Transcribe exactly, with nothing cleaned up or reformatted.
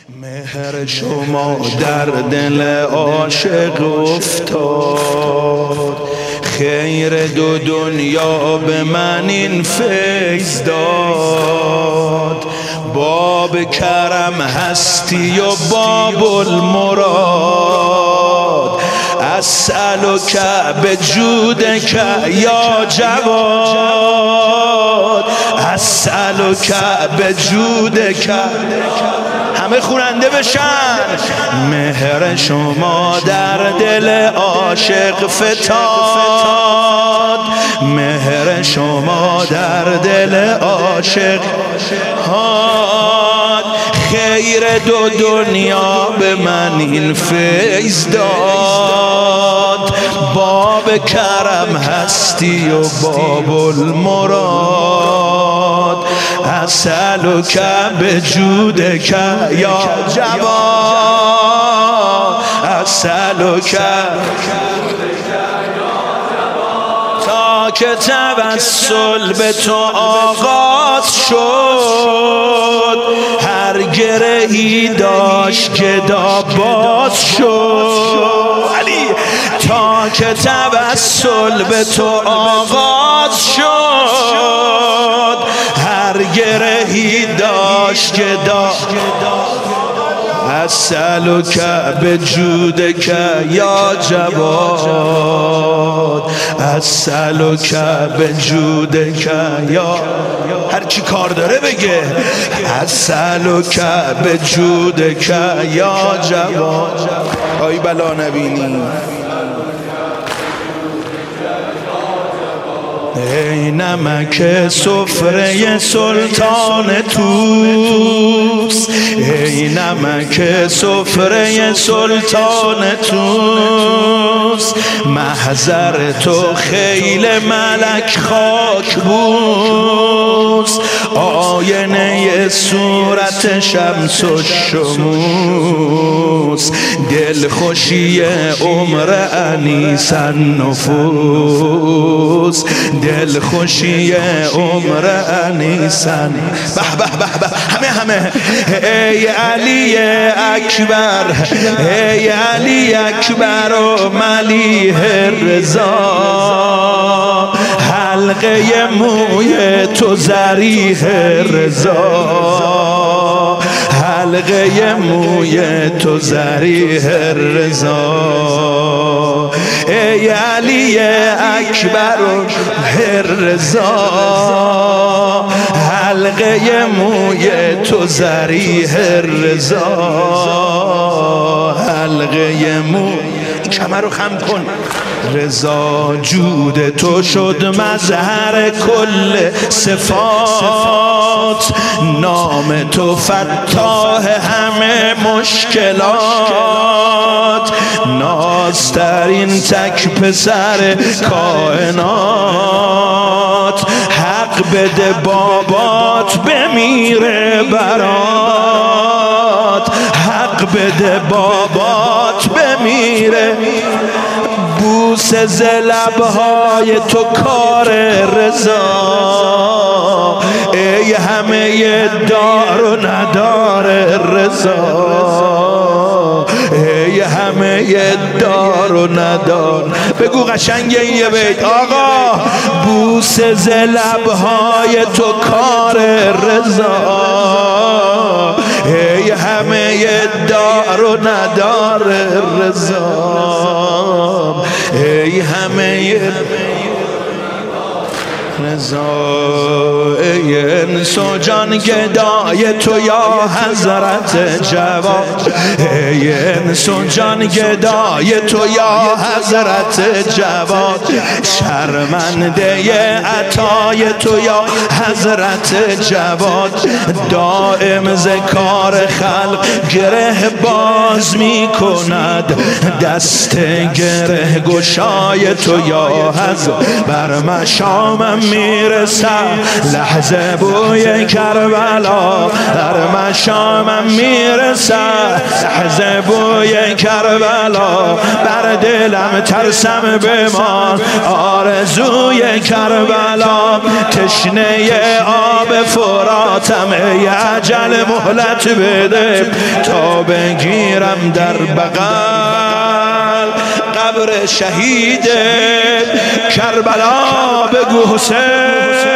مهر شما در دل عاشق افتاد، خیر دو دنیا به من این فیض داد. باب کرم هستی و باب المراد، اسألک بجودک یا جواد، اسألک بجودک. همه خوننده بشن. مهر شما در دل عاشق فتاد، مهر شما در دل عاشق هاد. خیر دو دنیا به من این فیض داد. باب کرم هستی و باب المراد، اسألک بجودک یا جواد، اسألک. تا که توسل به تو آغاز شد، هر گرهی داشت گدا باز شد. علی تا که توسل به تو آغاز شد، هر گرهی داشت گدا. اسألک بجودک یا جواد، اسألک بجودک یا. هر چی کار داره بگه. اسألک بجودک یا جواد. آی بلا نبینی. ای نمک سفره سلطان توس، ای نمک سفره سلطان توس. محضر تو خیل ملک خاک بوس، آینه صورت شمس و شموس. دل خوشی عمر انیس النفوس، دل خوشی عمر انیسن. به به به به. همه همه. ای علی اکبر، ای علی اکبر و ملیح رضا. حلقه موی تو ذریح رضا، حلقه موی تو ذریح رضا. ای علی اکبر و رضا، حلقه موی تو ذریح رضا، حلقه موی. این کمر رو خم کن. رضا جود تو شد مظهر کل صفات، نام تو فتاح همه مشکلات. نازترین تک پسر کائنات، حق بده بابات بمیره برات، حق بده بابات بمیره. بوس ز لبهای تو کار رضا، ای همه دار و ندار رضا، ای همه دار و ندار. بگو قشنگ این یه بیت آقا. بوس ز لبهای تو کار رضا، ای همه دار و ندار رضا، ای همه رضا. ای انس و جان گدای تو یا حضرت جواد، ای انس و جان گدای تو یا حضرت جواد. شرمنده عطای تو یا حضرت جواد. دائم ز کار خلق گره باز می کند، دست گره گشای تو یا حضرت. بر مشامم میرسد، لحظه بوی کربلا در مشامم میرسد، لحظه بوی کربلا بر دلم ترسم بمان، آرزوی کربلا تشنه آب فراتم، ای اجل مهلت بده تا بگیرم در بغل قبر شهید کربلا. بگو حسین